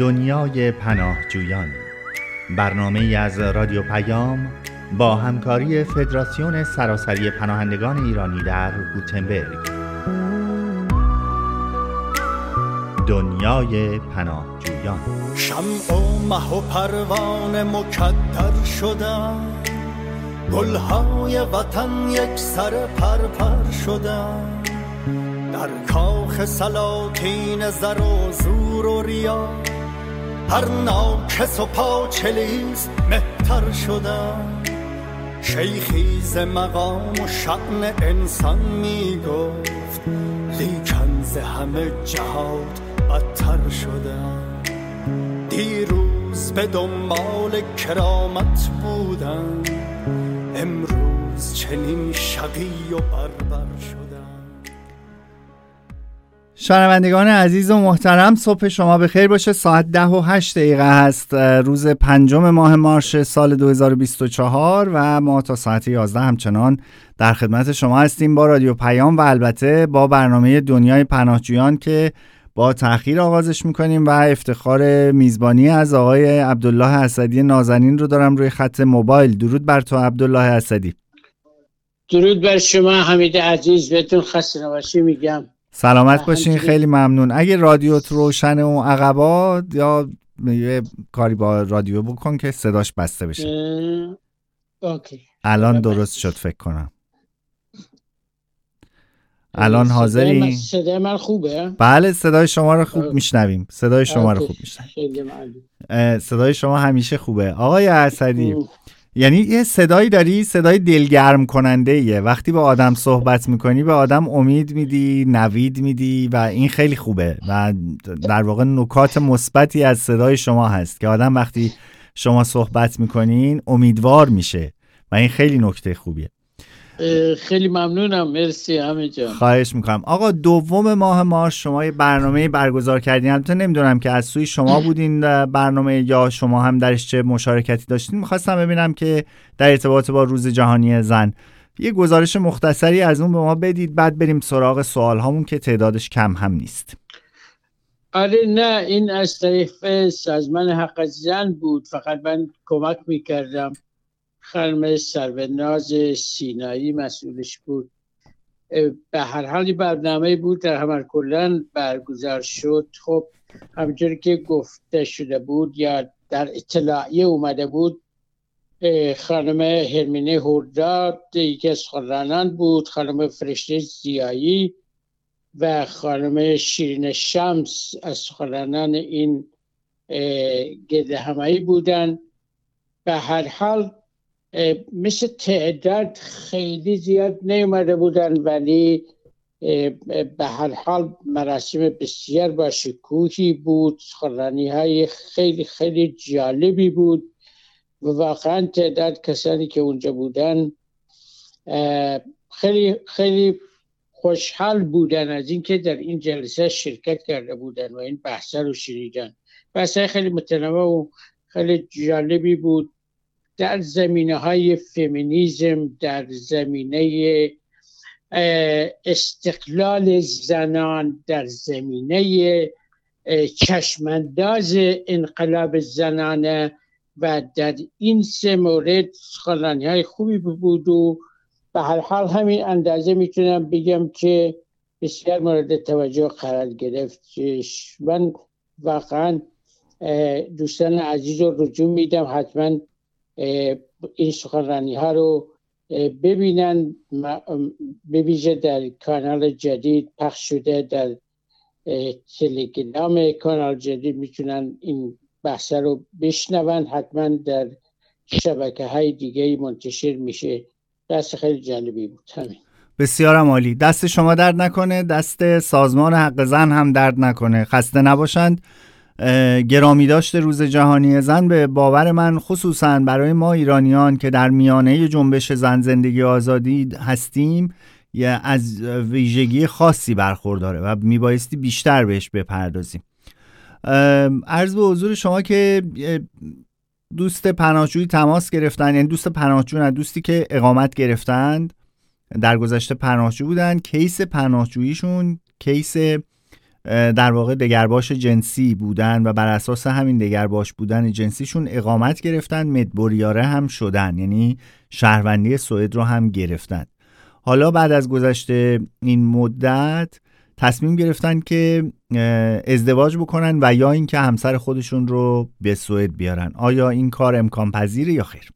دنیای پناهجویان، برنامه‌ای از رادیو پیام با همکاری فدراسیون سراسری پناهندگان ایرانی در گوتنبرگ. دنیای پناهجویان. شمع و مه و پروانه مکدر شدن، گلهای وطن یک سر پرپر شدن، در کاخ سلاطین زر و زور و ریا، هر ناکس و پاچلیز مهتر شدن. شیخی ز مقام و شأن انسان می گفت، لیکن ز همه جهات بدتر شدن. دیروز به دنبال کرامت بودن، امروز چنین شقی و بربر شدن. شنوندگان عزیز و محترم، صبح شما بخیر باشه. ساعت 10:08 هست، روز 5 ماه مارس سال 2024 و ما تا ساعت 11 همچنان در خدمت شما هستیم با رادیو پیام و البته با برنامه دنیای پناهجویان که با تأخیر آغازش میکنیم و افتخار میزبانی از آقای عبدالله اسدی نازنین رو دارم روی خط موبایل. درود بر تو عبدالله اسدی. درود بر شما حمید عزیز، بهتون خسته نباشی میگم. سلامت باشین، خیلی ممنون. اگه رادیوت روشنه و عقبا یا یه کاری با رادیو بکن که صداش بسته بشه. اوکی. الان درست شد فکر کنم. الان حاضری؟ صدای من خوبه؟ بله، صدای شما رو خوب میشنویم. صدای شما رو خوب میشنویم. صدای شما همیشه خوبه آقای اسدی. یعنی یه صدایی داری، صدای دلگرم کننده ایه. وقتی با آدم صحبت میکنی به آدم امید میدی، نوید میدی و این خیلی خوبه و در واقع نکات مثبتی از صدای شما هست که آدم وقتی شما صحبت میکنین امیدوار میشه و این خیلی نکته خوبیه. خیلی ممنونم، مرسی همه جان. خواهش میکنم. آقا 2 ماه مارس شما یه برنامه برگزار کردین، البته نمیدونم که از سوی شما بودین برنامه یا شما هم درش چه مشارکتی داشتین. میخواستم ببینم که در ارتباط با روز جهانی زن یه گزارش مختصری از اون به ما بدید، بعد بریم سراغ سوال هامون که تعدادش کم هم نیست. آره نه، این از طریق سازمان حق زن بود، فقط من کمک میکردم. خانم سروناز سینایی مسئولش بود. به هر حال برنامه بود در همه کلن برگزار شد. خب همونجوری که گفته شده بود یا در اطلاعیه اومده بود، خانم هرمینه هورداد یکی از سخنرانان بود، خانم فرشته زیایی و خانم شیرین شمس از سخنرانان این گرد همایی بودن. به هر حال مثل تعداد خیلی زیاد نیومده بودن، ولی به هر حال مراسم بسیار با شکوهی بود، سخنرانی های خیلی خیلی جالبی بود و واقعا تعداد کسانی که اونجا بودن خیلی خیلی خوشحال بودن از اینکه در این جلسه شرکت کرده بودن و این بحثا رو شنیدن. بحثای خیلی متنوع و خیلی جالبی بود در زمینه‌های فمینیسم، در زمینه استقلال زنان، در زمینه چشمانداز انقلاب زنانه و در این 3 مورد سخنرانی‌های خوبی بود و به هر حال همین اندازه میتونم بگم که بسیار مورد توجه قرار گرفت. من واقعا دوستان عزیز رو رجوع میدم حتما این سخنرانی ها رو ببینن. بویژه در کانال جدید پخش شده، در تلگرام کانال جدید میتونن این بحث رو بشنون. حتما در شبکه های دیگه منتشر میشه. بحث خیلی جالبی بود. همین. بسیارم عالی. دست شما درد نکنه، دست سازمان حق زن هم درد نکنه. خسته نباشند. گرامی داشته روز جهانی زن به باور من خصوصا برای ما ایرانیان که در میانه جنبش زن زندگی آزادی هستیم از ویژگی خاصی برخورداره و میبایستی بیشتر بهش بپردازیم. عرض به حضور شما که دوست پناهجویی تماس گرفتن، یعنی دوست پناهجو نه، دوستی که اقامت گرفتند در گذشته پناهجو بودن، کیس پناهجوییشون کیس در واقع دگرباش جنسی بودن و بر اساس همین دگرباش بودن جنسیشون اقامت گرفتن، مدبوریاره هم شدن، یعنی شهروندی سوئد رو هم گرفتن. حالا بعد از گذشته این مدت تصمیم گرفتن که ازدواج بکنن و یا اینکه همسر خودشون رو به سوئد بیارن. آیا این کار امکان پذیره یا خیر؟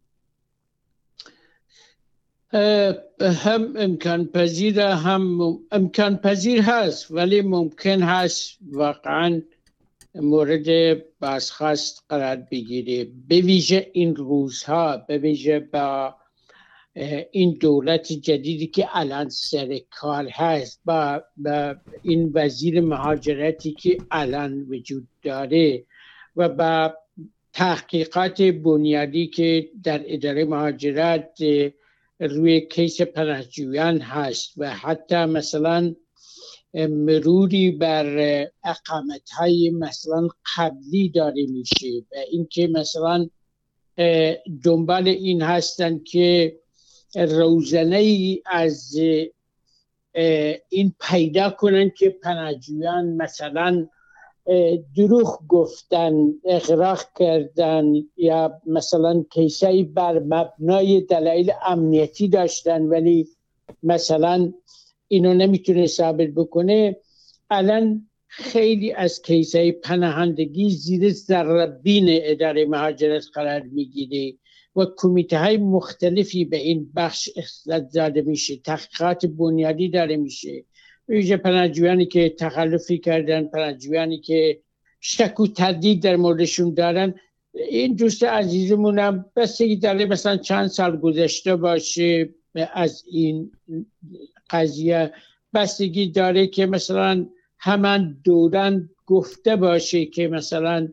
هم امکان پذیره، هم امکان پذیر هست، ولی ممکن هست واقعا مورد بازخواست قرار بگیره، به ویژه این روزها، به ویژه با این دولت جدیدی که الان سر کار هست، با این وزیر مهاجرتی که الان وجود داره و با تحقیقات بنیادی که در اداره مهاجرت روی کیس پناهجویان هست و حتی مثلا مروری بر اقامت‌های مثلا قبلی داره میشه و اینکه مثلا دنبال این هستن که روزنه ای از این پیدا کنن که پناهجویان مثلا دروغ گفتن، اغراق کردن یا مثلا کیسایی بر مبنای دلایل امنیتی داشتن ولی مثلا اینو نمیتونه ثابت بکنه. الان خیلی از کیسای پناهندگی زیر ذره‌بین اداره مهاجرت قرار میگیره و کمیته های مختلفی به این بخش اختصاص داده میشه، تحقیقات بنیادی داره میشه، ویژه پناهجویانی که تخلفی کردن، پناهجویانی که شک و تردید در موردشون دارن. این دوست عزیزمونم بستگی داره مثلا چند سال گذشته باشه از این قضیه، بستگی داره که مثلا همان دوران گفته باشه که مثلا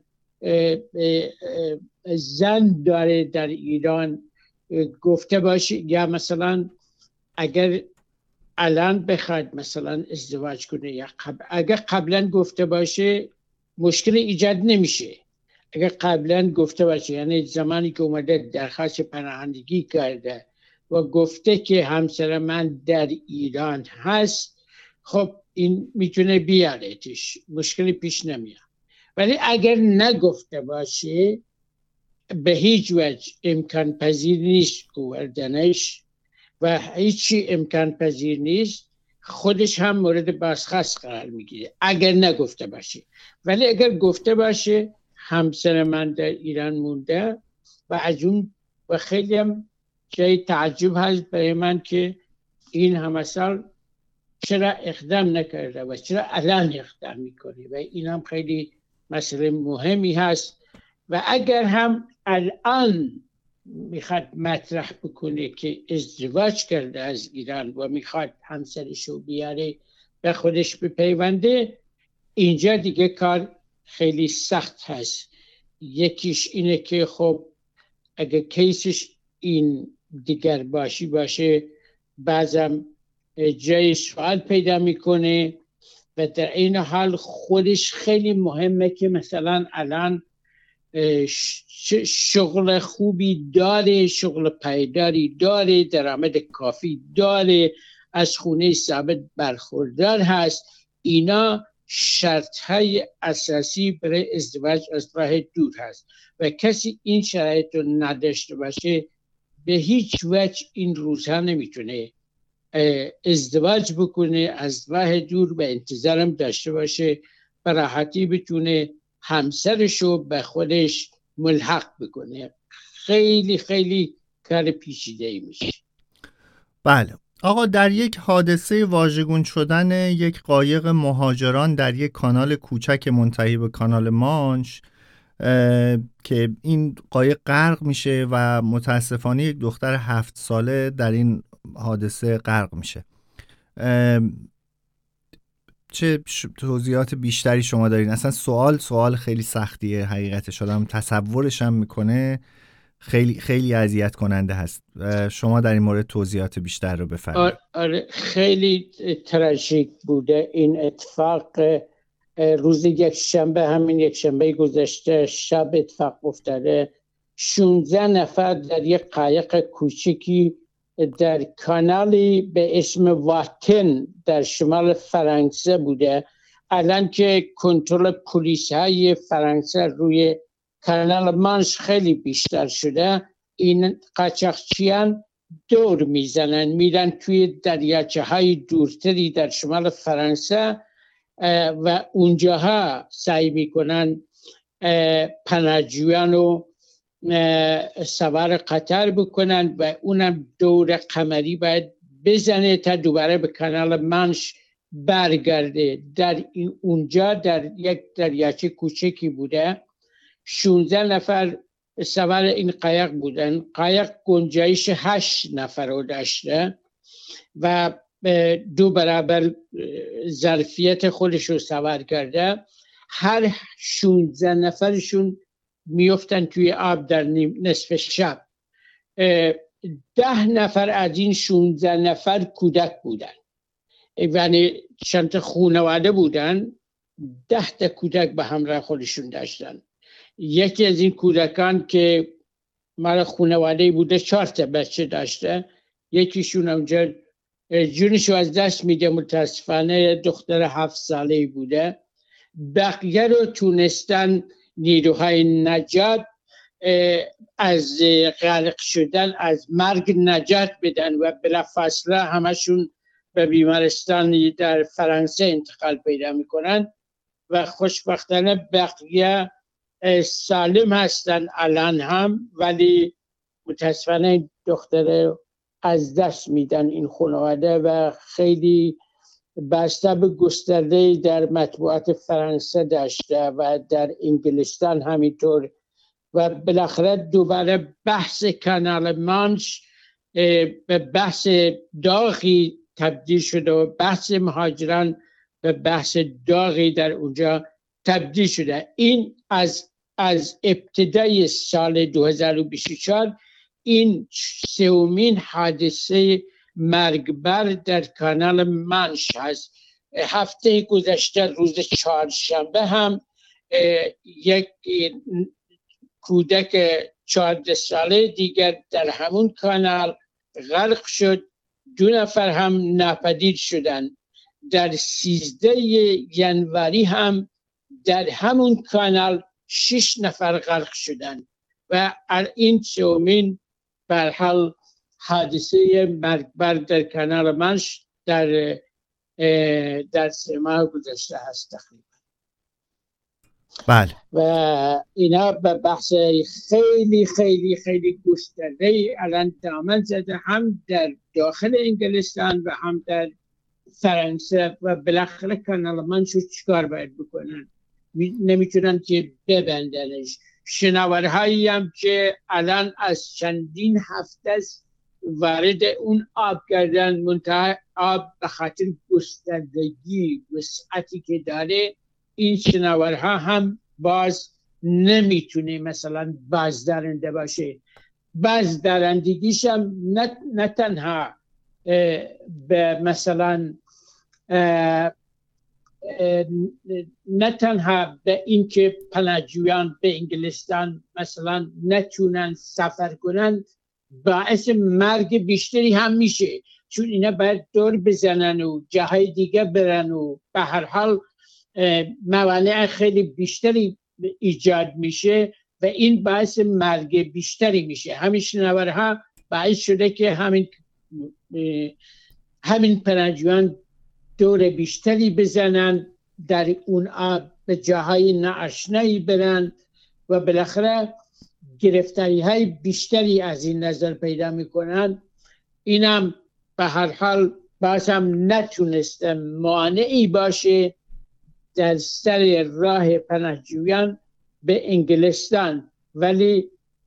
زن داره در ایران گفته باشه، یا مثلا اگر الان بخواد مثلا ازدواج کنه یا اگر قبلا گفته باشه مشکل ایجاد نمیشه. اگر قبلا گفته باشه، یعنی زمانی که اومده درخواست پناهندگی کرده و گفته که همسر من در ایران هست، خب این میتونه بیارتش، مشکلی پیش نمیاد. ولی اگر نگفته باشه به هیچ وجه امکان پذیر نیست آوردنش و هیچی امکان پذیر نیست، خودش هم مورد بازخواست قرار میگیره اگر نگفته باشه. ولی اگر گفته باشه همسر من در ایران مونده و از اون و خیلی هم جای تعجب هست برای من که این همه سال چرا اقدام نکرده و چرا الان اقدام میکنه و این هم خیلی مسئله مهمی هست. و اگر هم الان میخواد مطرح بکنه که ازدواج کرده از ایران و میخواد همسرشو بیاره به خودش بپیونده، اینجا دیگه کار خیلی سخت هست. یکیش اینه که خب اگر کیسش این دیگر باشه بعضم جای سوال پیدا میکنه و در این حال خودش خیلی مهمه که مثلا الان شغل خوبی داره، شغل پایداری داره، درآمد کافی داره، از خونه ثابت برخوردار هست. اینا شرطهای اساسی برای ازدواج از راه دور هست و کسی این شرایط رو نداشته باشه به هیچ وجه این روزها نمیتونه ازدواج بکنه از راه دور و انتظارم داشته باشه به راحتی بتونه همسرشو به خودش ملحق بکنه. خیلی خیلی کار پیچیده‌ای میشه. بله آقا، در یک حادثه واژگون شدن یک قایق مهاجران در یک کانال کوچک منتهی به کانال مانش که این قایق غرق میشه و متاسفانه یک دختر 7 ساله در این حادثه غرق میشه، چه توضیحات بیشتری شما دارین؟ اصلا سوال خیلی سختیه حقیقتش، آدم تصورش هم میکنه، خیلی خیلی اذیت کننده هست. شما در این مورد توضیحات بیشتر رو بفرمایید. آره خیلی تراژیک بوده این اتفاق. روز یکشنبه، همین یکشنبه گذشته شب اتفاق افتاده. 16 نفر در یک قایق کوچکی در کانالی به اسم واتن در شمال فرانسه بوده. الان که کنترل پلیس های فرانسه روی کانال مانش خیلی بیشتر شده، این قاچاقچیان دور میزنن، میرن توی دریاچه های دورتری در شمال فرانسه و اونجاها سعی میکنن پناهجویان رو سوار قطار بکنن و اونم دور قمری باید بزنه تا دوباره به کانال مانش برگرده. در اونجا در یک دریاچه کوچکی بوده، 16 نفر سوار این قایق بودن. قایق گنجایش 8 نفر رو داشته و 2 برابر ظرفیت خودش رو سوار کرده. هر 16 نفرشون میفتن توی آب در نصف شب. 10 نفر از این 16 نفر کودک بودن، یعنی چند خانواده بودن، 10 تا کودک به همراه خودشون داشتن. یکی از این کودکان که مال خانواده بوده 4 تا بچه داشته، یکیشون اونجا جونشو از دست میده، متاسفانه دختر 7 ساله بوده. بقیه رو تونستن نیروهای نجات از غرق شدن، از مرگ نجات بدن و بلافاصله همشون به بیمارستان در فرانسه انتقال پیدا میکنن و خوشبختانه بقیه سالم هستن الان هم، ولی متاسفانه دختر از دست میدن این خانواده و خیلی بستر گسترده در مطبوعات فرانسه داشته و در انگلستان همینطور. و بالاخره دوباره بحث کانال مانش به بحث داغی تبدیل شده و بحث مهاجران به بحث داغی در اونجا تبدیل شده. این از ابتدای سال 2024 این 3مین حادثه مرگبر در کانال مانش هست. هفته گذشته روز 4شنبه هم یک کودک 14 ساله دیگر در همون کانال غرق شد. 2 نفر هم ناپدید شدن. در 13 ژانویه هم در همون کانال 6 نفر غرق شدن و این 3مین به هر حال حادثه مرگبر در کانال مانش در 3 ماه گذشته هست تقریبا. بله. و اینا به بحث خیلی خیلی خیلی گسترده الان دامن زده، هم در داخل انگلستان و هم در فرانسه و بالاخره کانال مانش رو چیکار باید بکنن؟ نمیتونن که ببندنش. شناورهایی هم که الان از چندین هفته وارد اون آب کردن، منتها آب به خاطر گستردگی وسعتی که داره این شناورها هم باز نمیتونه مثلا بازدارنده باشه. بازدارندگیش هم نه تنها به مثلا نه تنها به این که پناهجویان به انگلستان مثلا نتونن سفر کنن، باعث مرگ بیشتری هم میشه، چون اینا باید دور بزنن و جاهای دیگه برن و به هر حال موانع خیلی بیشتری ایجاد میشه و این باعث مرگ بیشتری میشه. همین شناورها باعث شده که همین پناهجویان دور بیشتری بزنن، در اون آب به جاهای ناآشنایی برن و بالاخره گرفتاری های بیشتری از این نظر پیدا میکنن. اینم به هر حال باز هم نتونسته مانعی باشه در سر راه پناهجویان به انگلستان، ولی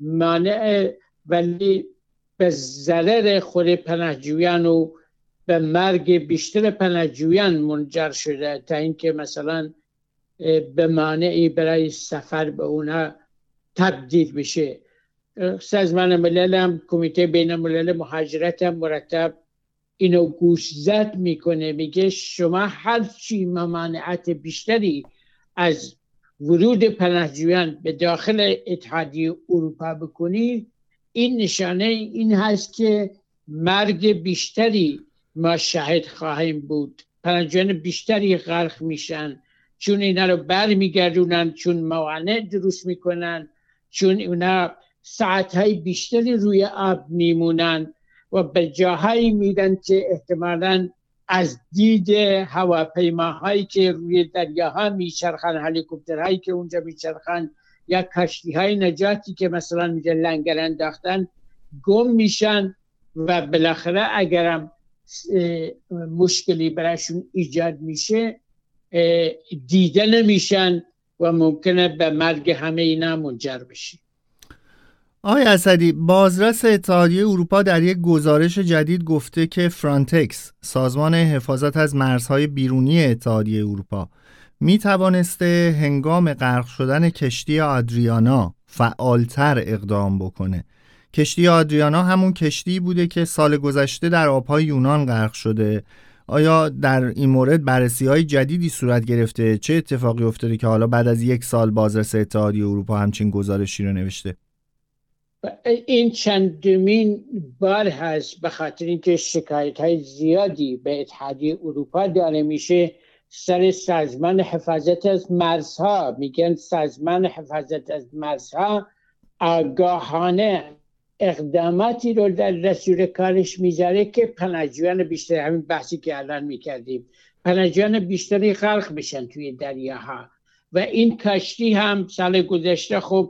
به ضرر خود پناهجویان و به مرگ بیشتر پناهجویان منجر شده، تا اینکه مثلا به مانعی برای سفر به اونا تبدیل بشه. سازمان ملل هم، کمیته بین الملل مهاجرت هم مرتب اینو گوشزد میکنه، میگه شما هرچی ممانعت بیشتری از ورود پناهجویان به داخل اتحادیه اروپا بکنی، این نشانه این هست که مرگ بیشتری ما شاهد خواهیم بود، پناهجویان بیشتری غرق میشن چون اینا رو برمیگردونن، چون موانع درست میکنن، چون اونا ساعتهای بیشتری روی آب میمونن و به جاهایی میدن که احتمالاً از دید هواپیماهایی که روی دریاها میچرخن، هلیکوپترهایی که اونجا میچرخن، یا کشتیهای نجاتی که مثلا اونجا لنگر انداختن، گم میشن و بالاخره اگرم مشکلی براشون ایجاد میشه دیده نمیشن و ممکنه به مرگ همه اینا منجر بشه. آقای اسدی، بازرس اتحادیه اروپا در یک گزارش جدید گفته که فرانتکس، سازمان حفاظت از مرزهای بیرونی اتحادیه اروپا، می توانسته هنگام غرق شدن کشتی آدریانا فعالتر اقدام بکنه. کشتی آدریانا همون کشتی بوده که سال گذشته در آبهای یونان غرق شده. آیا در این مورد بررسی‌های جدیدی صورت گرفته؟ چه اتفاقی افتاده که حالا بعد از 1 سال بازرس اتحادیه اروپا همچین گزارشی رو نوشته؟ این چندمین بار هست به خاطر اینکه شکایت‌های زیادی به اتحادیه اروپا داده میشه سر سازمان حفاظت از مرزها. میگن سازمان حفاظت از مرزها آگاهانه اقداماتی رو در دستور کارش میذاره که پناهجویان بیشتر، همین بحثی که الان میکردیم، پناهجویان بیشتری غرق بشن توی دریاها. و این کشتی هم سال گذشته خب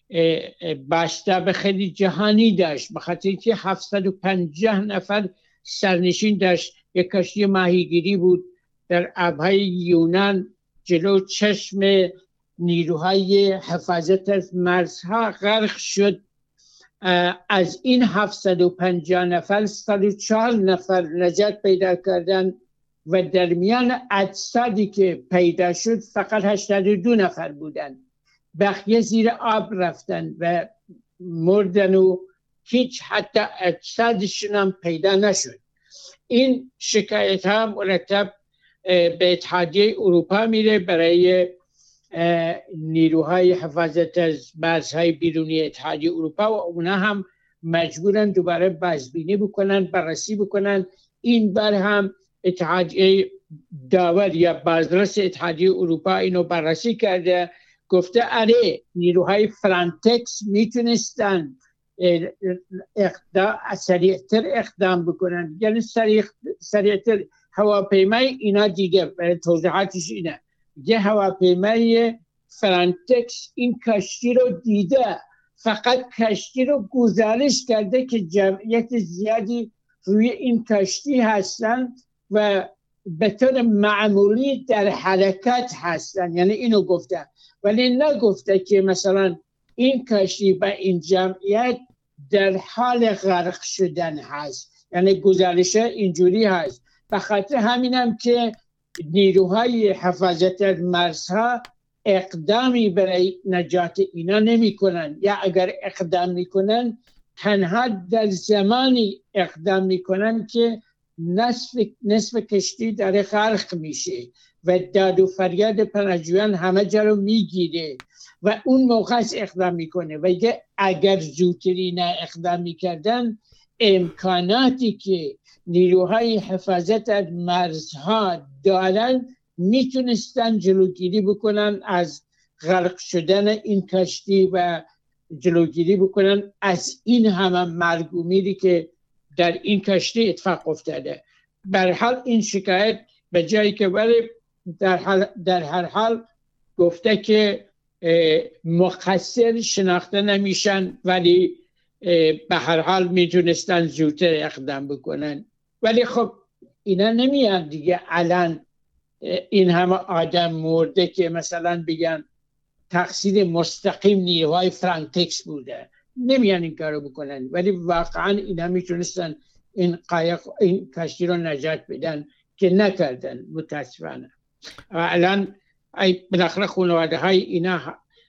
باشتاب خیلی جهانی داشت، بخاطر اینکه 750 نفر سرنشین داشت. یک کشتی ماهیگیری بود در آبهای یونان، جلو چشم نیروهای حفاظت از مرزها غرق شد. از این 750 نفر 104 نفر نجات پیدا کردن و در میان اجسادی که پیدا شد فقط 82 نفر بودن. بقیه زیر آب رفتن و مردن و هیچ حتی اجسادشون هم پیدا نشد. این شکایت ها مرتب به اتحادیه اروپا میره برای نیروهای حفاظت از مرزهای بیرونی اتحادیه اروپا و اونا هم مجبورن دوباره بازبینی بکنن، بررسی بکنن. این بار هم اتحادیه داور یا بازرس اتحادیه اروپا اینو بررسی کرده، گفته آره نیروهای فرانتکس میتونستن سریعتر اقدام بکنن، یعنی سریعتر. هواپیمای اینا دیگه توضیحاتش اینه، یه هواپیمای فرانتکس این کشتی رو دیده، فقط کشتی رو گزارش کرده که جمعیت زیادی روی این کشتی هستن و به طور معمولی در حرکت هستن، یعنی اینو گفته، ولی نگفته که مثلا این کشتی با این جمعیت در حال غرق شدن هست. یعنی گزارش اینجوری هست. به خاطر همینم که نیروهای حفاظت از مرزها اقدامی برای نجات اینا نمی کنن، یا اگر اقدام می کنن تنها در زمانی اقدام می کنن که نصف کشتی در غرق میشه و داد و فریاد پناهجویان همه جا رو میگیره و اون موقع اقدام میکنه. و اگر زودتری نه اقدام میکردن، امکاناتی که نیروهای حفاظت از مرزها دارن میتونستن جلوگیری بکنن از غرق شدن این کشتی و جلوگیری بکنن از این همه مرگ و میری که در این کشتی اتفاق افتاده. به حال این شکایت به جایی که ولی در هر حال گفته که مقصر شناخته نمیشن، ولی به هر حال میتونستن زودتر اقدام بکنن. ولی خب اینا نمیان دیگه الان این همه آدم مرده که مثلا بگن تقصیر مستقیم نیروهای فرانتکس بوده، نمیان این کارو بکنن. ولی واقعا اینا میتونستن این کشتی رو نجات بدن که نکردن متاسفانه. الان بالاخره خانواده های اینا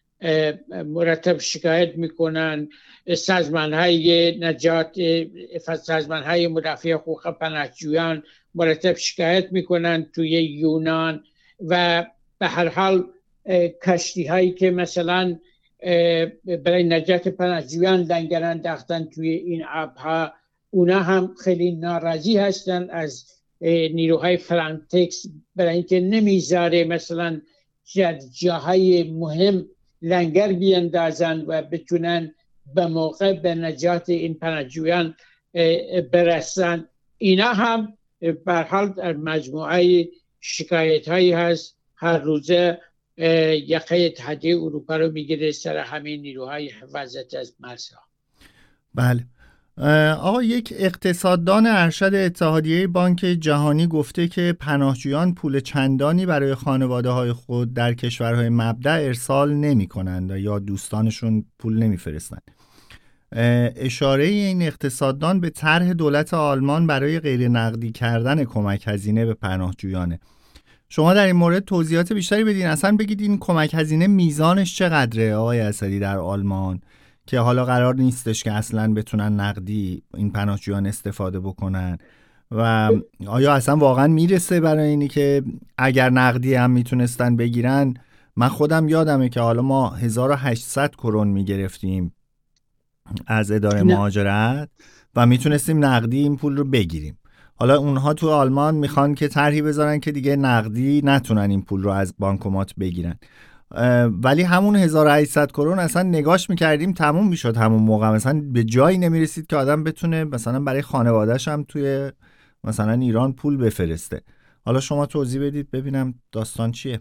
مرتب شکایت میکنن، سازمان های نجات، سازمان های مدافع حقوق پناهجویان مرتب شکایت میکنن توی یونان. و به هر حال کشتی هایی که مثلا برای نجات پناهجویان لنگر انداختن توی این آبها، اونا هم خیلی ناراضی هستن از نیروهای فرانتکس برای اینکه نمیذاره مثلا جاهای مهم لنگر بیندازن و بتونن به موقع به نجات این پناهجویان برسن. اینا هم به هر حال در مجموعه شکایت هایی هست هر روزه یقه اتحادیه اروپا رو میگیره سر همین نیروهای حفاظت از مرزها. بله آقا، یک اقتصاددان ارشد اتحادیه بانک جهانی گفته که پناهجویان پول چندانی برای خانواده‌های خود در کشورهای مبدأ ارسال نمی‌کنند یا دوستانشون پول نمی‌فرستند. اشاره این اقتصاددان به طرح دولت آلمان برای غیر نقدی کردن کمک هزینه به پناهجویانه. شما در این مورد توضیحات بیشتری بدین، اصلا بگید این کمک هزینه میزانش چقدره آقای اسدی در آلمان که حالا قرار نیستش که اصلا بتونن نقدی این پناهجویان استفاده بکنن و آیا اصلا واقعا میرسه برای اینی که اگر نقدی هم میتونستن بگیرن؟ من خودم یادمه که حالا ما 1800 کرون میگرفتیم از اداره مهاجرت و میتونستیم نقدی این پول رو بگیریم. حالا اونها تو آلمان میخوان که طرحی بذارن که دیگه نقدی نتونن این پول رو از بانکومات بگیرن، ولی همون 1800 کرون اصلا نگاش میکردیم تموم میشد همون موقع، مثلا به جایی نمیرسید که آدم بتونه مثلا برای خانواده‌اش هم توی مثلا ایران پول بفرسته. حالا شما توضیح بدید ببینم داستان چیه.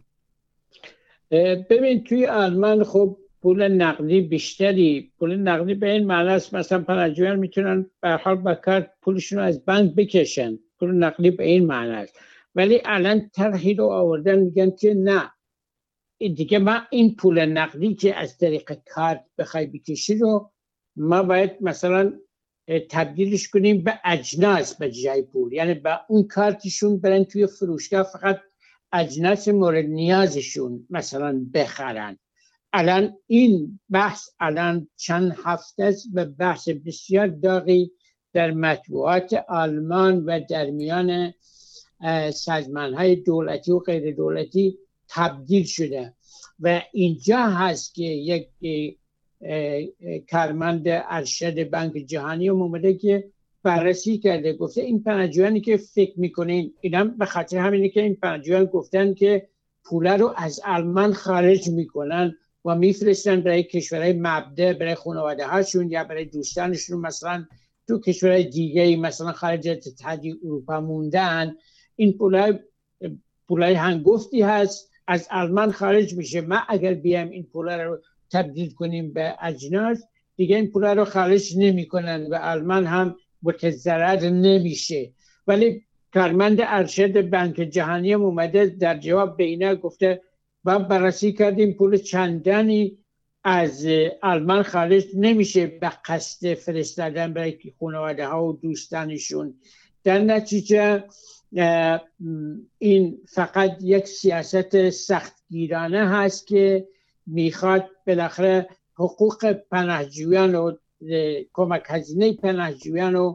ببین توی آلمان خب پول نقدی بیشتری، پول نقدی به این معنی است مثلا پناهجویان میتونن به هر حال با کارت پولشون رو از بانک بکشن، پول نقدی به این معنی است. ولی الان طرحی رو آوردن میگن که نه دیگه ما این پول نقدی که از طریق کارت بخوای بکشی رو ما باید مثلا تبدیلش کنیم به اجناس به جای پول، یعنی با اون کارتشون برن توی فروشگاه فقط اجناس مورد نیازشون مثلا بخرن. الان این بحث الان چند هفته است و بحث بسیار داغی در مطبوعات آلمان و در میان سازمان‌های دولتی و غیر دولتی تبدیل شده و اینجا هست که یک کارمند ارشد بانک جهانی اومده که بررسی کرده، گفته این پناهجویانی که فکر میکنین اینا به خاطر همینه که این پناهجویان گفتن که پولا رو از آلمان خارج میکنن و میفرستن برای کشورهای مبدأ، برای خانواده هاشون یا برای دوستانشون مثلا تو کشورهای دیگه مثلا خارج از اتحادیه اروپا موندن. این پولای هنگفتی هست از آلمان خارج میشه. ما اگر بیایم این پولا رو تبدیل کنیم به اجناس دیگه این پولا رو خارج نمی کنن و آلمان هم متضرر نمیشه. ولی کارمند ارشد بانک جهانی هم اومده در جواب به اینا گفته ما بررسی کردیم پول چندانی از آلمان خارج نمیشه به قصد فرستادن برای خانواده ها و دوستانشون. در نتیجه این فقط یک سیاست سختگیرانه هست که میخواد بالاخره حقوق پناهجویان و کمک هزینه پناهجویان رو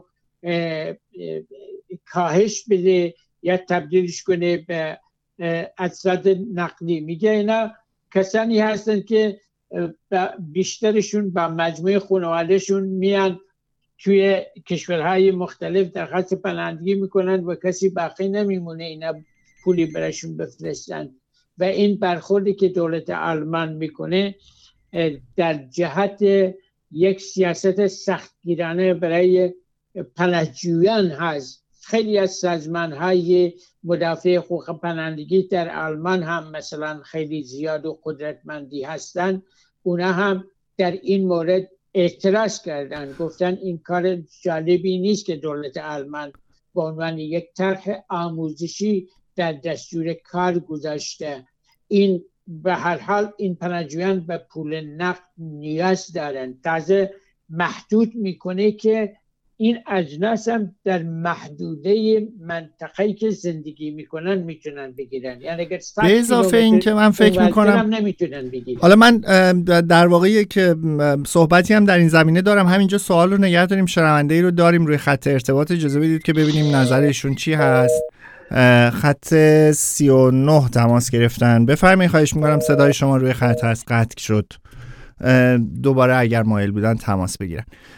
کاهش بده یا تبدیلش کنه به اجزاد نقدی. میگه اینا کسانی هستن که بیشترشون با مجموعه خانوادهشون میان توی کشورهای مختلف درخواست پناهندگی میکنن و کسی باقی نمیمونه اینا پولی براشون بفرستن و این برخوردی که دولت آلمان میکنه در جهت یک سیاست سختگیرانه برای پناهجویان هست. خیلی از سازمان‌های مدافع حقوق پناهندگی در آلمان هم مثلا خیلی زیاد و قدرتمندی هستن، اونا هم در این مورد اعتراض کردن، گفتن این کار جالبی نیست که دولت آلمان به عنوان یک طرح آموزشی در دستور کار گذاشته. این به هر حال این پناهجویان به پول نقد نیاز دارن. تازه محدود میکنه که این اجناس هم در محدوده منطقه‌ای که زندگی میکنن میتونن بگیرن، یعنی اگر به اضافه این که من فکر میکنم نمیتونن بگیرن. حالا من در واقع که صحبتی هم در این زمینه دارم، همینجا سوال رو نگه داریم، شنونده‌ای رو داریم روی خط ارتباط، اجازه بدید که ببینیم نظرشون چی هست. خط 39 تماس گرفتن، بفرمایید. خواهش میکنم، صدای شما روی خط هست، قطع شد، دوباره اگر مایل بودن تماس بگیرن.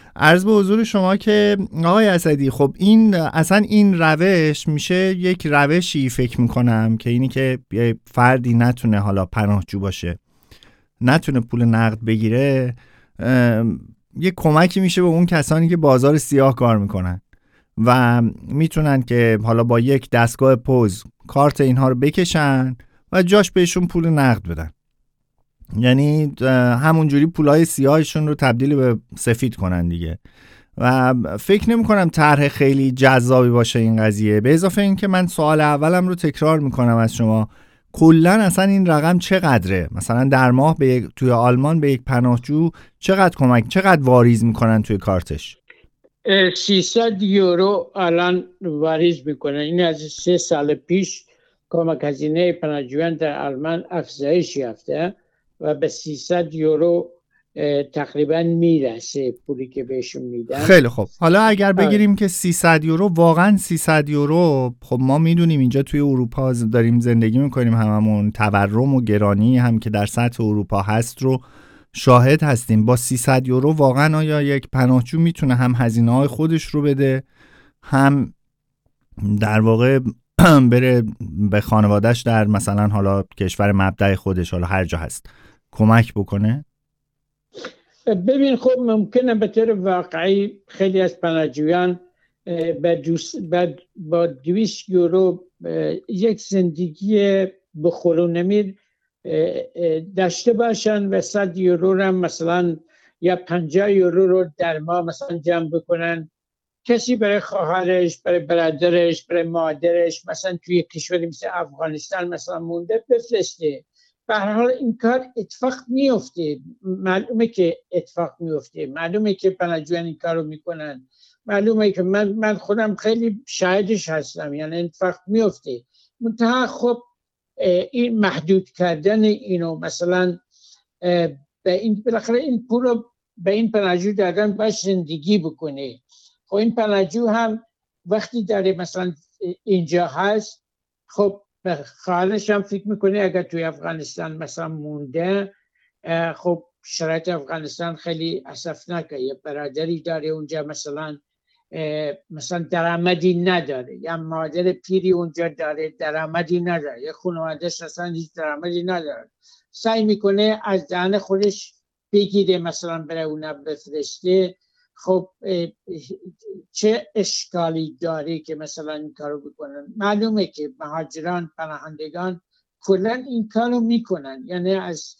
عرض به حضور شما که آقای اسدی، خب این اصلا این روش میشه یک روشی فکر میکنم که اینی که یه فردی نتونه حالا پناهجو باشه، نتونه پول نقد بگیره، یه کمکی میشه به اون کسانی که بازار سیاه کار میکنن و میتونن که حالا با یک دستگاه پوز کارت اینها رو بکشن و جاش بهشون پول نقد بدن. یعنی همونجوری پولای سیاهشون رو تبدیل به سفید کنن دیگه. و فکر نمی کنم طرح خیلی جذابی باشه این قضیه. به اضافه این که من سوال اولم رو تکرار میکنم از شما، کلن اصلا این رقم چقدره؟ مثلا در ماه توی آلمان به یک پناهجو چقدر واریز میکنن توی کارتش؟ 300 یورو الان واریز میکنن. این از 3 سال پیش کمک هزینه پناهجویان در آلمان افزایش یافته و به 300 یورو تقریبا میرسه پولی که بهشون میدن. خیلی خوب. حالا اگر بگیریم که 300 یورو، واقعا 300 یورو، خب ما میدونیم اینجا توی اروپا داریم زندگی میکنیم، هممون تورم و گرانی هم که در سطح اروپا هست رو شاهد هستیم. با 300 یورو واقعا آیا یک پناهجو میتونه هم هزینه های خودش رو بده، هم در واقع بره به خانوادهش در مثلا حالا کشور مبدأ خودش، حالا هر جا هست، کمک بکنه؟ ببین خب ممکنه به طور واقعی خیلی از پناهجویان با 200 یورو یک زندگی بخور و نمیر داشته باشن و 100 یورو رو مثلا یا 50 یورو رو در ماه مثلا جمع بکنن، کسی برای خواهرش، برای برادرش، برای مادرش مثلا توی کشوری مثل افغانستان مثلا مونده بفرسته. به هر حال این کار اتفاق میفته، معلومه که اتفاق میفته، معلومه که پناهجویان این کارو میکنن، معلومه که من خودم خیلی شاهدش هستم، یعنی اتفاق میفته. منتها خب این محدود کردن اینو مثلا به این بالاخره این پول رو به این پناهجو دادن باید زندگی بکنه. خب این پناهجو هم وقتی داره مثلا اینجا هست، خب به خواهرش هم فکر میکنه اگر توی افغانستان مثلا مونده، خب شرایط افغانستان خیلی اسفناکه، یه برادری داره اونجا مثلا درآمدی نداره، یا مادر پیری اونجا داره درآمدی نداره، یا خانواده‌اش اصلا هیچ درآمدی نداره، سعی میکنه از دهن خودش بگیره مثلا برای اونا بفرسته. خب چه اشکالی داره که مثلا این کارو بکنن؟ معلومه که مهاجران، پناهندگان کلا این کارو میکنن، یعنی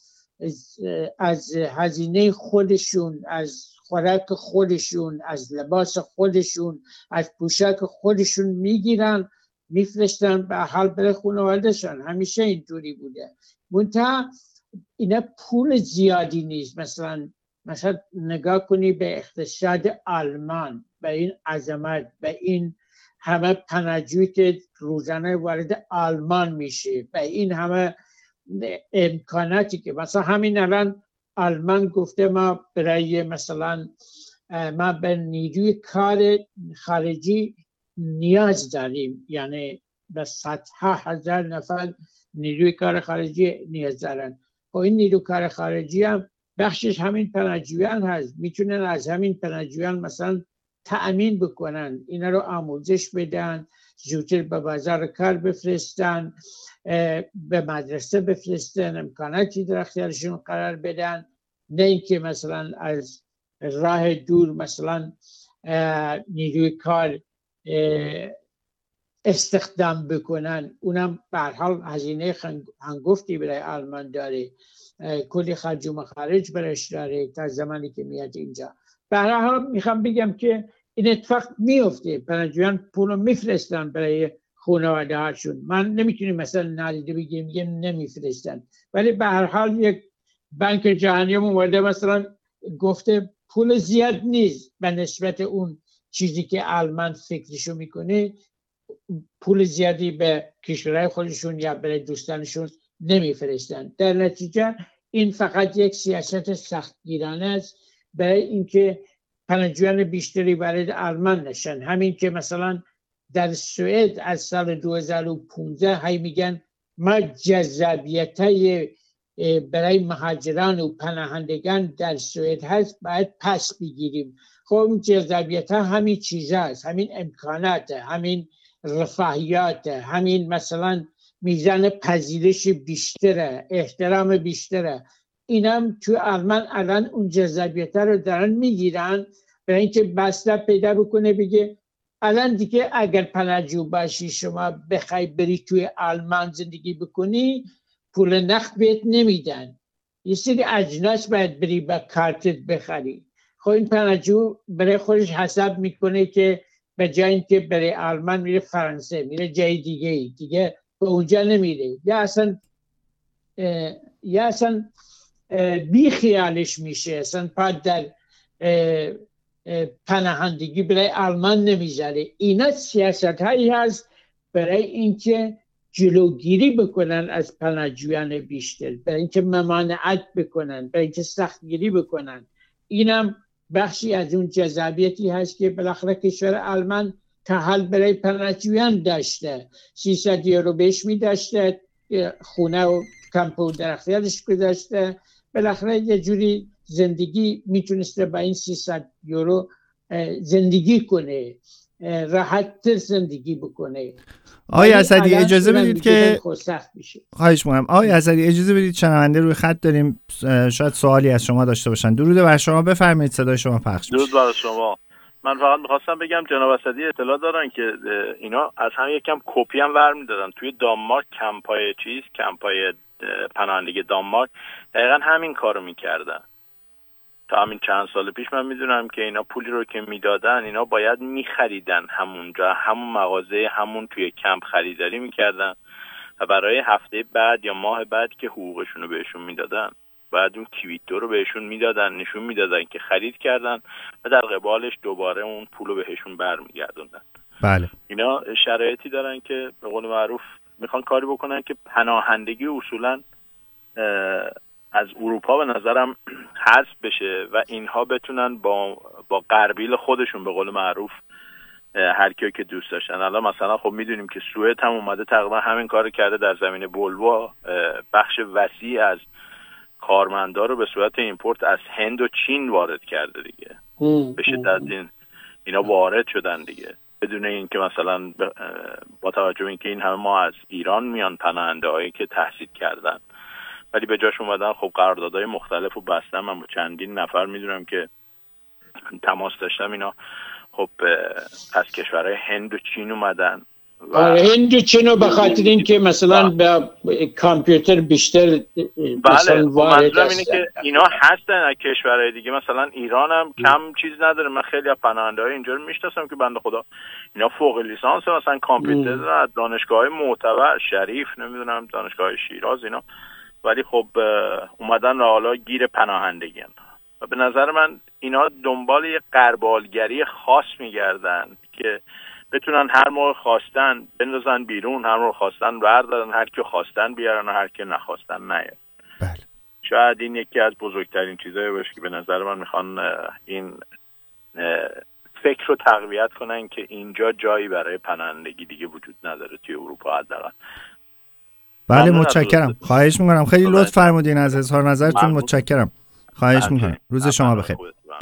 از هزینه خودشون، از خوراک خودشون، از لباس خودشون، از پوشاک خودشون میگیرن میفرستن به حال برای خانواده‌شان. همیشه اینطوری بوده. منتها اینا پول زیادی نیست. مثلا نگاه کنی به اقتصاد آلمان، به این عظمت، به این همه پناهجویی که روزانه وارد آلمان میشه، به این همه امکاناتی که مثلا همین الان آلمان گفته ما برای مثلا ما به نیروی کار خارجی نیاز داریم، یعنی به 100,000 نفر نیروی کار خارجی نیاز دارن. و این نیروی کار خارجی هم بخشش همین پناهجویان هست، میتونن از همین پناهجویان مثلا تأمین بکنن، اینا رو آموزش بدن، زودتر به بازار کار بفرستن، به مدرسه بفرستن، امکاناتی در اختیارشون قرار بدن، نه اینکه مثلا از راه دور مثلا نیروی کار استخدام بکنن. اونم به هر حال هزینه هنگفتی برای آلمان داره، کلی خرج و مخارج برش داره تا زمانی که میاد اینجا. به هر حال میخوام بگم که این اتفاق میفته، پناهجویان پولو میفرستن برای خانواده هاشون. من نمیتونیم مثلا نادیده بگیم نمیفرستن، ولی به هر حال یک بانک جهانی اومده مثلا گفته پول زیاد نیست به نسبت اون چیزی که آلمان فکرشو میکنه، پول زیادی به کشورهای خودشون یا برای دوستانشون نمیفرستن. در نتیجه این فقط یک سیاست سختگیرانه است برای اینکه پناهجویان بیشتری وارد آلمان نشن. همین که مثلا در سوئد از سال 2015 هی میگن ما جذابیتای برای مهاجران و پناهندگان در سوئد هست باید پس بگیریم. خب جذابیت ها همین چیز هست، همین امکانات، همین رفاهیات، همین مثلا میزان پذیرش بیشتره، احترام بیشتره. اینم تو آلمان الان اون جذابیت رو دارن میگیرن برای اینکه بسته پیدا بکنه بگه الان دیگه اگر پناهجو باشی شما بخوای بری توی آلمان زندگی بکنی پول نقد بهت نمیدن، یه سری اجناس باید بری با کارتت بخری. خب این پناهجو برای خودش حساب میکنه که به جای اینکه برای آلمان میره فرانسه، میره جای دیگه به اونجا نمیره، یا اصلا بی خیالش میشه، اصلا پاد در پناهندگی برای آلمان نمیذاره. اینا سیاست هایی هست برای اینکه جلوگیری بکنن از پناهجویان بیشتر، برای اینکه ممانعت بکنن، برای اینکه سختگیری بکنن. اینم بخشی از اون جذابیتی هست که بالاخره کشور آلمان تا حال برای پناهجویان داشته. 300 یورو بهش میداشته، خونه و کمپ و در اختیارش گذاشته، بالاخره یه جوری زندگی میتونسته با این 300 یورو زندگی کنه، راحت زندگی بکنه. آقای اسدی اجازه بدید که خواهش می‌کنم آقای اسدی اجازه بدید شنونده روی خط داریم، شاید سوالی از شما داشته باشن. درود بر شما، بفرمایید صدای شما پخش میشه. درود بر شما. من فقط می‌خواستم بگم جناب اسدی اطلاع دارن که اینا از هم یکم کپی هم برمی‌دادن. توی دانمارک کمپای پناهندگی دانمارک دقیقاً همین کارو می‌کردن. تا همین چند سال پیش من میدونم که اینا پولی رو که میدادن اینا باید میخریدن همونجا، همون مغازه، همون توی کمپ خریداری میکردن و برای هفته بعد یا ماه بعد که حقوقشون رو بهشون میدادن بعد اون کیویتو رو بهشون میدادن، نشون میدادن که خرید کردن و در قبالش دوباره اون پول رو بهشون برمیگردوندن. بله. اینا شرایطی دارن که به قول معروف میخوان کاری بکنن که پناهندگی اصولاً از اروپا به نظرم حذف بشه و اینها بتونن با غربیل خودشون به قول معروف هر کیو که دوست داشتن. الان مثلا خب میدونیم که سوئد هم اومده تقریبا همین کارو کرده، در زمین بولوا بخش وسیع از کارمندا رو به صورت ایمپورت از هند و چین وارد کرده دیگه. به شدت اینا وارد شدن دیگه بدون اینکه مثلا با توجه به اینکه این همه ما از ایران میان پناهنده‌هایی که تحصیل کردن ولی به جاش اومدن خب قراردادهای مختلف رو بستن. من با چندین نفر میدونم که تماس داشتم، اینا خب از کشورهای هند و چین اومدن هند و چین رو به خاطر این که مثلا به کامپیوتر بیشتر مثلا وارد هستن. که اینا هستن از کشورهای دیگه، مثلا ایران هم کم چیز نداره. من خیلی از پناهنده‌های اینجا رو میشناسم که بنده خدا اینا فوق لیسانس مثلا کامپیوتر دارن از دانشگاه‌های معتبر، شریف، نمیدونم دانشگاه شیراز اینا، ولی خب اومدن و حالا گیر پناهندگی و به نظر من اینا دنبال یه غربالگری خاص میگردن که بتونن هر موقع خواستن بندازن بیرون، هر موقع خواستن بردارن، هر کی خواستن بیارن و هر کی نخواستن نیارن. بله. شاید این یکی از بزرگترین چیزایی باشه که به نظر من میخوان این فکر رو تقویت کنن که اینجا جایی برای پناهندگی دیگه وجود نداره توی اروپا حداقل. بله متشکرم، خواهش میکنم، خیلی لطف فرمودین از اظهار نظرتون، متشکرم، خواهش میکنم. روز شما بخیر.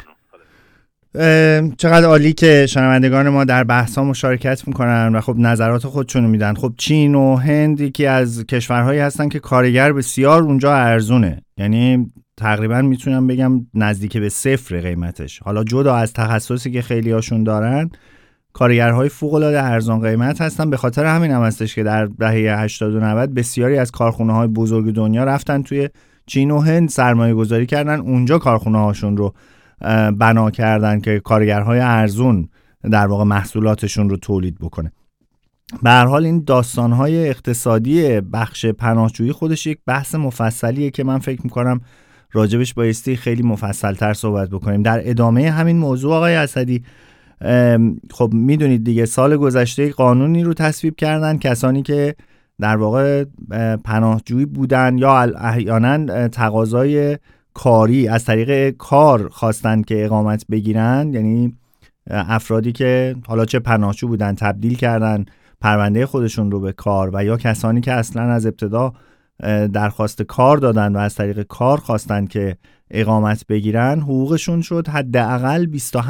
چقدر عالی که شنوندگان ما در بحث‌ها مشارکت میکنن و خب نظرات خودشونو میدن. خب چین و هند یکی از کشورهایی هستن که کارگر بسیار اونجا ارزونه، یعنی تقریبا میتونم بگم نزدیک به صفر قیمتش. حالا جدا از تخصصی که خیلی هاشون دارن، کارگرهای فوق‌العاده ارزان قیمت هستن. به خاطر همین هم هستش که در دهه 80 و 90 بسیاری از کارخونه‌های بزرگ دنیا رفتن توی چین و هند سرمایه گذاری کردن، اونجا کارخونه هاشون رو بنا کردن که کارگرهای ارزون در واقع محصولاتشون رو تولید بکنه. به هر حال این داستانهای اقتصادی بخش پناهجویی خودش یک بحث مفصلیه که من فکر میکنم راجبش بایستی خیلی مفصل‌تر صحبت بکنیم. در ادامه همین موضوع آقای اسدی، خب میدونید دیگه سال گذشته قانونی رو تصویب کردن، کسانی که در واقع پناهجویی بودن یا احیانا تقاضای کاری از طریق کار خواستن که اقامت بگیرن، یعنی افرادی که حالا چه پناهجو بودن تبدیل کردن پرونده خودشون رو به کار، و یا کسانی که اصلا از ابتدا درخواست کار دادن و از طریق کار خواستن که اقامت بگیرن، حقوقشون شد حداقل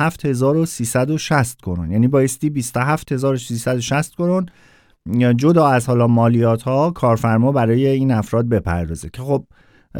27360 کرون، یعنی بایستی 27360 کرون جدا از حالا مالیات ها کارفرما برای این افراد بپردازه، که خب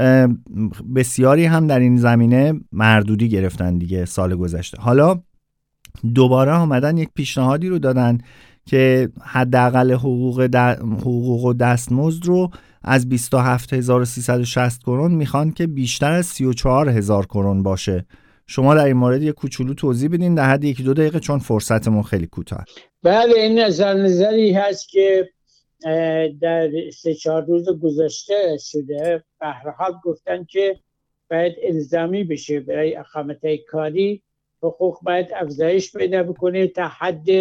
بسیاری هم در این زمینه مردودی گرفتن دیگه سال گذشته. حالا دوباره آمدن یک پیشنهادی رو دادن که حداقل حقوق و دستمزد رو از 27360 کرون میخوان که بیشتر از 34000 کرون باشه. شما در این مورد یک کوچولو توضیح بدین در حد 1-2 دقیقه، چون فرصتمون خیلی کوتاه. بله، این نظری هست که در 3-4 روز گذشته شده. به هر حال گفتن که باید الزامی بشه برای اقامت کاری، حقوق باید افزایش پیدا بکنه تا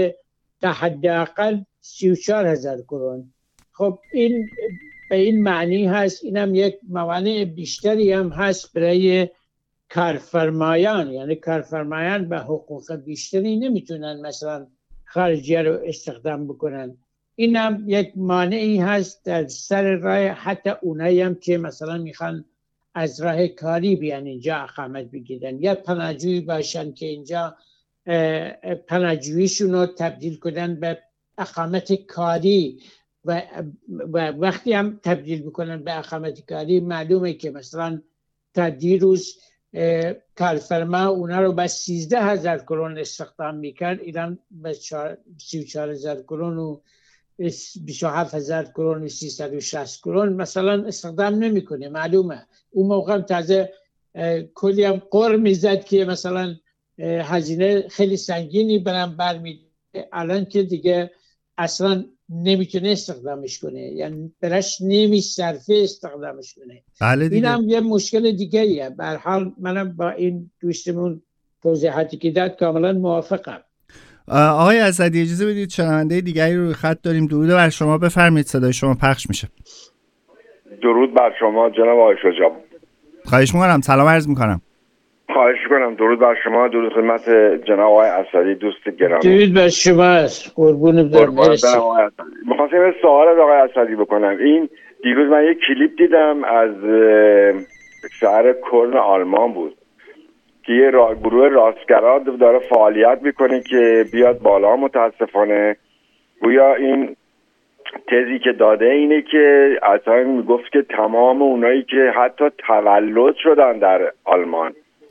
حداقل 34000 کرون. خب این به این معنی هست، اینم یک موانع بیشتری هم هست برای کارفرمایان، یعنی کارفرمایان به حقوق بیشتری نمیتونن مثلا خارجی رو استخدام بکنن. این هم یک مانعی هست در سر راه حتی اونایی هم که مثلا میخوان از راه کاری بیان اینجا اقامت بگیرن یا پناهجویی باشن که اینجا پناهجوییشون رو تبدیل کنن به اقامت کاری و وقتی هم تبدیل بکنن به اقامت کاری معلومه که مثلا تا دیروز کارفرما اونا رو به 13000 کرون استخدام میکرد، ایران به 34000 کرون و 27000 کرون و 360 کرون مثلا استخدام نمیکنه. معلومه اون موقع هم تازه کلی هم قر میزد که مثلا هزینه خیلی سنگینی برمیده، الان که دیگه اصلا نمیتونه استخدامش کنه، یعنی برش نمیصرفه استخدامش کنه. بله دیگه. این هم یه مشکل دیگه ایه. به هر حال منم با این دوستمون توضیحاتی که داد کاملا موافقم. آقای اسدی اجازه بدید شنونده دیگری رو خط داریم. درود بر شما، بفرمایید، صدای شما پخش میشه. درود بر شما جناب آقای شجاع. خواهش میکنم، سلام عرض میکنم. خواهش میکنم. درود بر شما، درود خدمت جناب آقای اسدی دوست گرامی. درود بر شما، قربون برم. می‌خواستم یه سوال از آقای اسدی بکنم. این دیروز من یک کلیپ دیدم از شهر کلن آلمان بود که یه گروه راستگرا داره فعالیت میکنه که بیاد بالا. متاسفانه گویا این تزی که داده اینه که اصلا میگفت که تمام اونایی که حتی تولد شدن در آلمان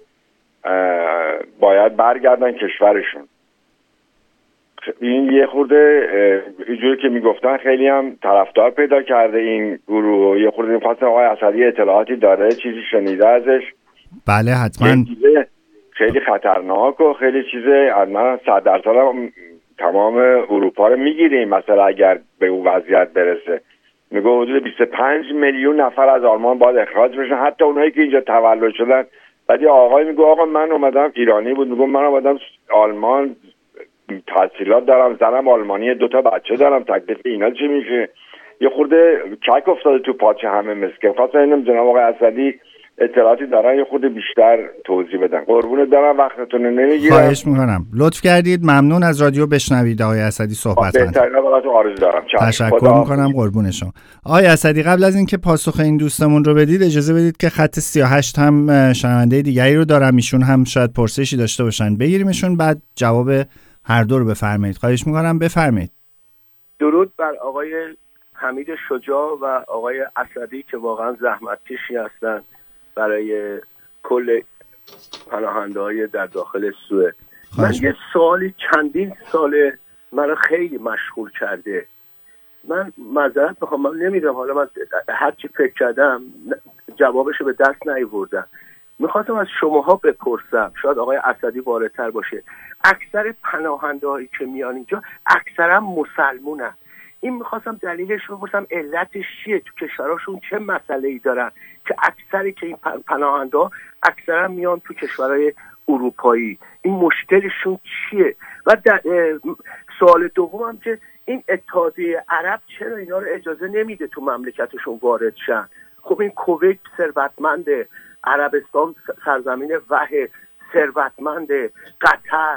باید برگردن کشورشون. این یه خورده اینجوری که میگفتن خیلی هم طرفدار پیدا کرده این گروه. یه خورده می‌خواستم آقای اسدی اطلاعاتی داره، چیزی شنیده ازش؟ بله حتما. خیلی خطرناک و خیلی چیزه. من 100% تمام اروپا رو میگیریم مثلا اگر به اون وضعیت برسه. میگه حدود 25 میلیون نفر از آلمان باید اخراج بشن، حتی اونایی که اینجا تولد شدن. بعد یه آقای میگه آقا من اومدم، ایرانی بود، میگه من اومدم آلمان، تحصیلات دارم، زنم آلمانی، 2 بچه دارم، تکلیف اینا چی میشه؟ یه خورده چک افتاده تو پاچه همه مسکن. خواستم اینم جناب آقای اسدی اطلاعاتی دارن یه خورده بیشتر توضیح بدن. قربونت برم، وقتتون رو نمیگیرم. خواهش میکنم، لطف کردید. ممنون از رادیو بشنوید آقای اسدی صحبت کنید. بهترین براتون آرزو دارم. تشکر میکنم، قربون شما. آقای اسدی قبل از اینکه پاسخ این دوستمون رو بدید اجازه بدید که خط 38 هم شنونده دیگری رو دارم، ایشون هم شاید پرسشی داشته باشن، بگیریمشون بعد جواب هر دو رو بفرمایید. خواهش میکنم، بفرمایید. درود بر آقای حمید شجاع و آقای اسدی که واقعا زحمتکشی هستن برای کل پناهنده‌های در داخل سوئد. من یه سوالی چندین ساله من خیلی مشغول کرده. من معذرت میخوام، من نمیدونم، حالا من هر چی فکر کردم جوابشو به دست نیاوردم. میخواستم از شماها بپرسم، شاید آقای اسدی واردتر باشه. اکثر پناهنده‌هایی که میان اینجا اکثرا مسلمونن. این میخواستم دلیلش رو بپرسم، علتش چیه؟ تو کشوراشون چه مسئله‌ای دارن که اکثری که این پناهنده‌ها اکثرا میان تو کشورهای اروپایی؟ این مشکلشون چیه؟ و سوال دومم که این اتحادیه عرب چرا اینا رو اجازه نمیده تو مملکتشون وارد شن؟ خب این کویت ثروتمنده، عربستان سرزمین وحه ثروتمنده، قطر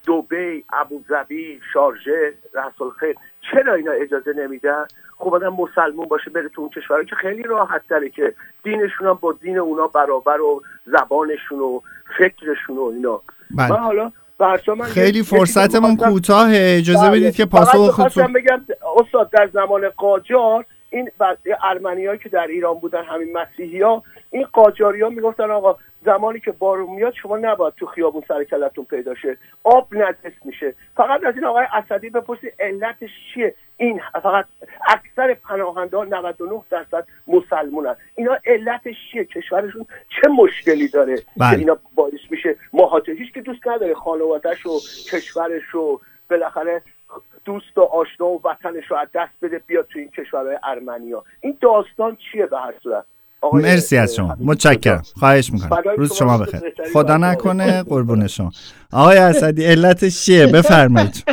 دبی، ابوظبی، شارژه، رأس الخیل، چرا اینا اجازه نمیدن؟ خب آدم مسلمون باشه بره تو اون کشورها که خیلی راحت تره، که دینشون هم با دین اونا برابر و زبانشون و فکرشون و اینا. من حالا خیلی فرصتمون کوتاهه، اجازه بدید که پاسخ خواستم بگم استاد در زمان قاجار این ارمنیایی که در ایران بودن، همین مسیحی‌ها، این قاجاری‌ها میگفتن آقا زمانی که بارون میاد شما نباید تو خیابون سر کلتون پیدا شه، آب نجس میشه. فقط از این آقای اسدی بپرسید علتش چیه؟ این فقط اکثر پناهنده‌ها 99% مسلمانن، اینا علتش چیه؟ کشورشون چه مشکلی داره که اینا باعث میشه مهاجر؟ هیچ که دوست نداره خانواده‌ش و کشورش و بالاخره دوست و آشنا و وطنش رو از دست بده بیاد تو این کشورهای ارمنیا. این داستان چیه به هر صورت؟ مرسی از شما، متشکرم، خواهش میکنم، روز شما بخیر، خدا نکنه، قربون شما. آقای اسدی علتش چیه؟ بفرمایید.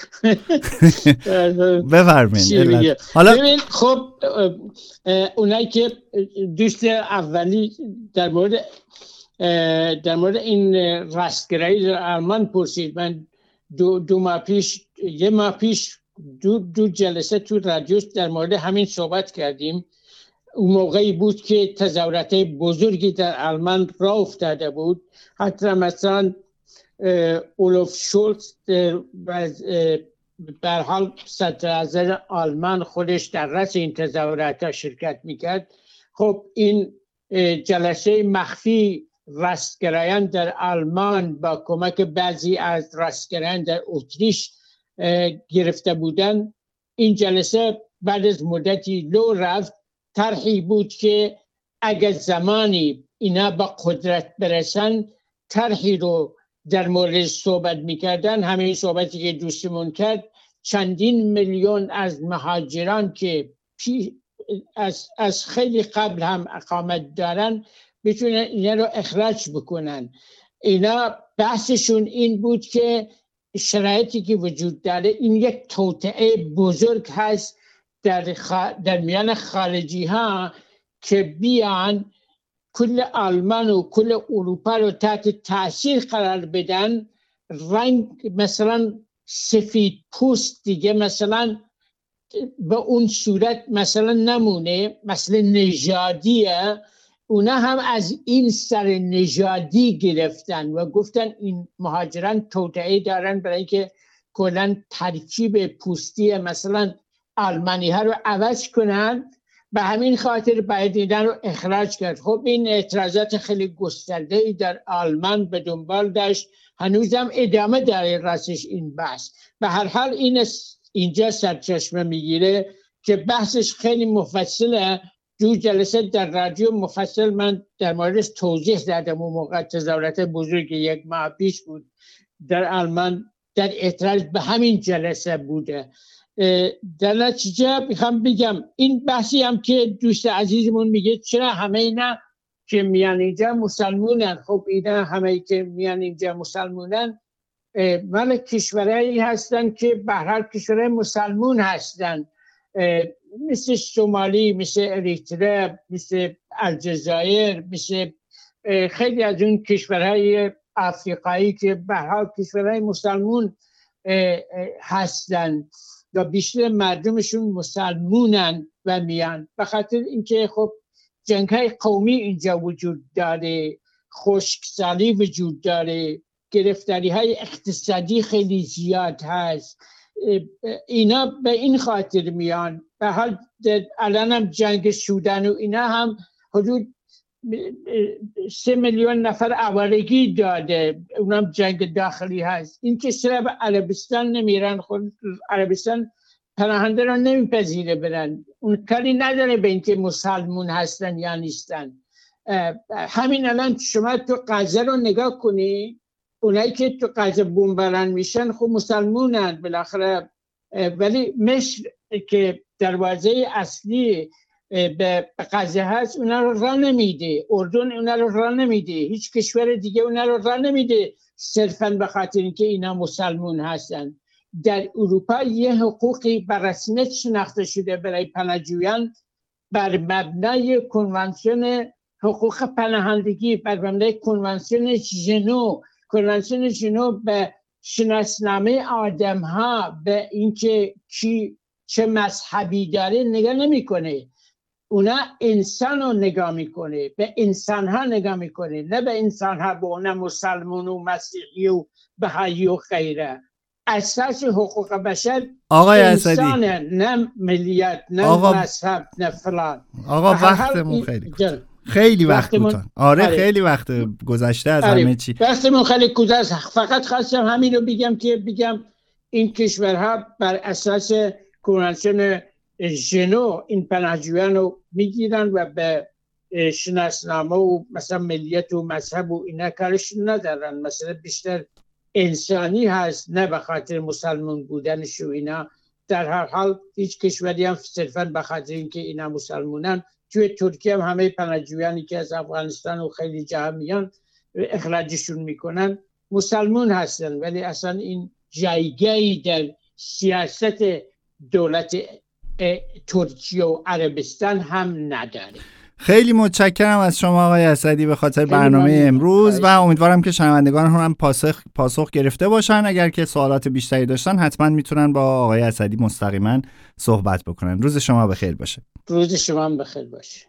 بفرمایید. حالا ببین، خب اونایی که دوست اولی در مورد این رستگرایی در آلمان پرسید، من یه ماه پیش دو جلسه تو رادیو در مورد همین صحبت کردیم. اون موقعی بود که تظاهرات بزرگی در آلمان راه افتاده بود، حتی مثلا اولوف شولز به حال صدراعظم آلمان خودش در رأس این تظاهرات شرکت میکرد. خب این جلسه مخفی راستگرایان در آلمان با کمک بعضی از راستگرایان در اتریش گرفته بودن. این جلسه بعد از مدتی لو رفت. طرحی بود که اگر زمانی اینا با قدرت برسن، طرحی رو در مورد صحبت میکردن، همین صحبتی که دوستمون کرد، چندین میلیون از مهاجران که از خیلی قبل هم اقامت دارن بتونن اینا رو اخراج بکنن. اینا بحثشون این بود که شرایطی که وجود داره، این یک توطئه بزرگ هست در میان خارجی ها که بیان کل آلمان و کل اروپا رو تحت تاثیر قرار بدن. رنگ مثلا سفید پوست دیگه مثلا به اون صورت مثلا نمونه، مثلا نژادیه. اونا هم از این سر نژادی گرفتن و گفتن این مهاجران توطئه دارن برای اینکه کلا ترکیب پوستی مثلا آلمانی ها رو عوض کنن، به همین خاطر باید اینا رو اخراج کرد. خب این اعتراضات خیلی گسترده‌ای در آلمان به دنبال داشت، هنوزم ادامه داره راستش این بحث. به هر حال اینجا سرچشمه میگیره که بحثش خیلی مفصله. دو جلسه در رادیو مفصل من در موردش توضیح دادم. اون موقع تظاهرات بزرگ یک ماه پیش بود در آلمان، در اعتراض به همین جلسه بوده. در نتیجه میخوام بگم این بحثی هم که دوست عزیزمون میگه چرا همه اینا که میان اینجا مسلمونن، خب اینا همه که میان اینجا مسلمونن مال کشورهایی هستن که به هر حال کشورهای مسلمون هستن، مثل سومالی، مثل اریتره، مثل الجزایر، مثل خیلی از اون کشورهای آفریقایی که به هر حال کشورهای مسلمون هستن و بیشتر مردمشون مسلمونن و میان. به خاطر اینکه خب جنگ‌های قومی اینجا وجود داره، خشکسالی وجود داره، گرفتاری‌های اقتصادی خیلی زیاد هست. اینا به این خاطر میان. به حال الان هم جنگ سودان و اینا هم حدود 3 میلیون نفر آوارگی داده، اونم جنگ داخلی هست. این که چرا به عربستان نمیرن؟ خود عربستان پناهنده رو نمیپذیره برن، اون کاری نداره به اینکه مسلمون هستن یا نیستن. همین الان شما تو غزه رو نگاه کنی، اونایی که تو غزه بمباران میشن خب مسلمونن بالاخره، ولی مصر که دروازه اصلی به غزه هست اونا رو راه نمیده، اردن اونا رو راه نمیده، هیچ کشور دیگه اونا رو راه نمیده، صرفا به خاطر اینکه اینا مسلمون هستن. در اروپا یه حقوقی بر رسمیت شناخته شده برای پناهجویان بر مبنای کنوانسیون حقوق پناهندگی، بر مبنای کنوانسیون ژنو. کنوانسیون ژنو به شناسنامه آدم ها به اینکه کی چه مذهبی داره نگاه نمیکنه. اونا انسان رو نگاه میکنه، به انسان ها نگاه میکنه، نه به انسان ها به اونا مسلمان و مسیحی و بهایی و غیره. اساس حقوق بشر آقای انسان، اسدی، نه ملیت، نه مذهب، نه فلان. آقا وقتمون خیلی وقت بود. آره خیلی وقت گذشته از همه چی. وقتمون خیلی گذشته. فقط خواستم همین رو بگم این کشورها بر اساس کنوانسیون ژنو این پناهجویان رو میگیرن و به شناسنامه و مثلا ملیت و مذهب و اینا کارش ندارن. مثلا بیشتر انسانی هست، نه به خاطر مسلمان بودنش و اینا. در هر حال هیچ کشوری هم صرفا به خاطر اینکه اینا مسلمانن. توی ترکیه هم همه پناهجویانی که از افغانستان و خیلی جاها میان اخراجشون میکنن مسلمان هستن، ولی اصلا این جایگاهی در سیاست دولت ترکیه و عربستان هم نداره. خیلی متشکرم از شما آقای اسدی به خاطر برنامه امروز و امیدوارم که شنوندگان هم پاسخ گرفته باشن. اگر که سوالات بیشتری داشتن حتما میتونن با آقای اسدی مستقیما صحبت بکنن. روز شما بخیر باشه. روز شما بخیر باشه.